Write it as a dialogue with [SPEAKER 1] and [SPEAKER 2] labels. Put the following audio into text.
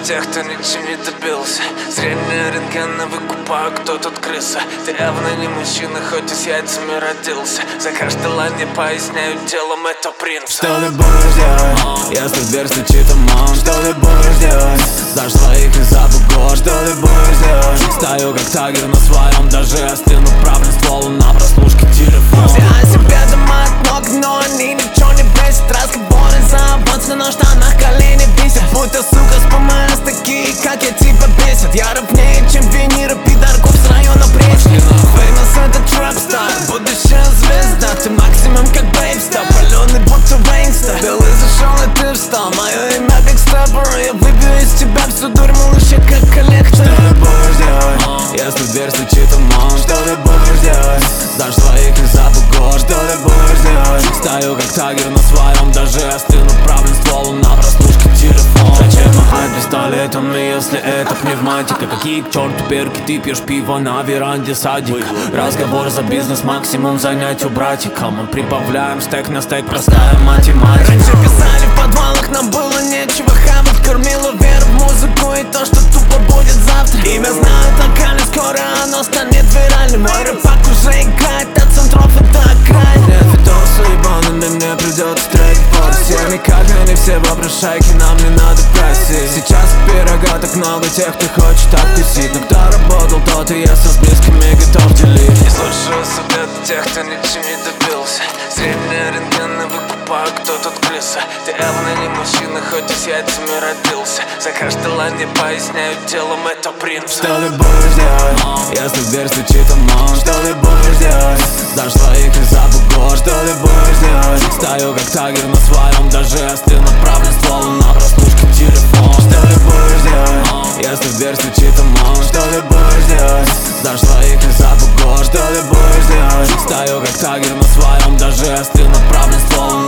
[SPEAKER 1] тех, кто ничем не добился. Зрение рентгена выкупаю, кто тут крыса. Ты явно не мужчина, хоть и с яйцами родился. Заказ желание поясняю делом, это принцип.
[SPEAKER 2] Что ты будешь делать, если в дверь стучит ОМОН? Что ты будешь делать, сдашь своих и запугу? Что ты будешь делать? Стою как тагер на своем, даже остыну правым стволом на прослушке телефона.
[SPEAKER 3] Все о себе думают много, но они ничего не бесит. Разговоры за аванс, на штанах колени висят. Будто сука с ПМС, такие как я тебя бесит. Я ровнее, чем виниры пидорков с района Брестни. Феймос это трэп-стар, будущая звезда. Ты максимум как Бейбстар, паленый будто Вейнстар. Белый зашел и ты встал, мое имя Биг Степпер. Я выбью из тебя всю дурь, малыша, как коллектор.
[SPEAKER 2] Что ты будешь делать, если в дверь стучит ОМОН? Что ты будешь делать, сдашь своих и запугу? Что ты будешь делать? Стою как тагер на своем, даже остыну правым стволом на прослушке телефона. Зачем махать пистолетом, если это пневматика? Какие к черту перки, ты пьешь пиво на веранде садика? Разговор за бизнес, максимум занять у братика. Мы прибавляем стек на стек, простая математика.
[SPEAKER 3] Раньше писали в подвалах, нам было нечего хавать. Кормила веру в музыку и то, что тупо будет завтра. Имя знают локально, скоро оно станет виральным. Мой рэпак уже играет от центров и до окраин.
[SPEAKER 2] Нет, видосы ебаными, мне придется трек под всеми, как они все попрошайки, нам не надо просить. Сейчас пирога так много тех, кто хочет откусить. Но кто работал, тот и я со с близкими готов делить.
[SPEAKER 1] Не слушаю совет тех, кто ничем не добился. Зрение рентгена выкупаю, кто тут крыса. Ты явно не мужчина, хоть и с яйцами родился. Заказ желание поясняю делом, это принцип.
[SPEAKER 2] Что ты будешь делать, если в дверь стучит ОМОН? Что ты будешь делать, сдашь своих и запугу? Что ты будешь делать? Стою как тагер на своем, даже остыну правым стволом на прослушке телефона. Что ты будешь делать, если в дверь стучит ОМОН? Что ты будешь делать, сдашь своих и запугу? Что ты будешь делать? Стою как тагер на своем, даже остыну правым стволом